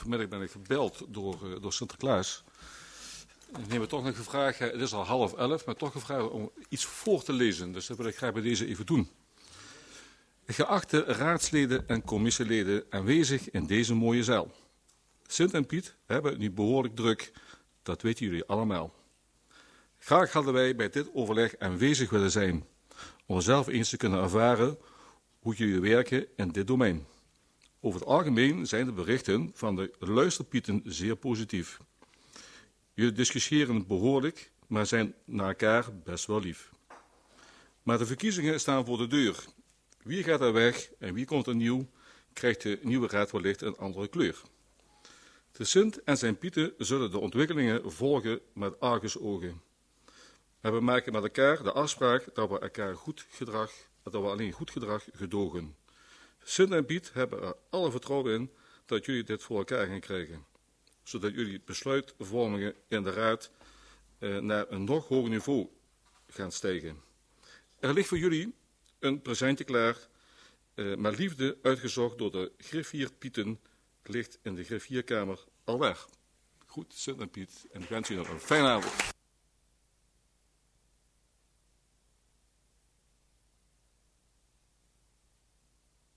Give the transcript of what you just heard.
vanmiddag ben ik gebeld door Sinterklaas. Ik neem me toch nog gevraagd, het is al 10:30, maar toch gevraagd om iets voor te lezen. Dus dat wil ik graag bij deze even doen. Geachte raadsleden en commissieleden aanwezig in deze mooie zaal. Sint en Piet hebben het nu behoorlijk druk, dat weten jullie allemaal. Graag hadden wij bij dit overleg aanwezig willen zijn, om zelf eens te kunnen ervaren hoe jullie werken in dit domein. Over het algemeen zijn de berichten van de luisterpieten zeer positief. Jullie discussiëren behoorlijk, maar zijn naar elkaar best wel lief. Maar de verkiezingen staan voor de deur. Wie gaat er weg en wie komt er nieuw, krijgt de nieuwe raad wellicht een andere kleur. De Sint en zijn Pieten zullen de ontwikkelingen volgen met argusogen. En we maken met elkaar de afspraak dat we alleen goed gedrag gedogen. Sint en Piet hebben er alle vertrouwen in dat jullie dit voor elkaar gaan krijgen, zodat jullie besluitvormingen in de raad naar een nog hoger niveau gaan stijgen. Er ligt voor jullie een presentje klaar, met liefde uitgezocht door de griffierpieten, ligt in de griffierkamer alweer. Goed, Sint en Piet, en ik wens jullie nog een fijne avond.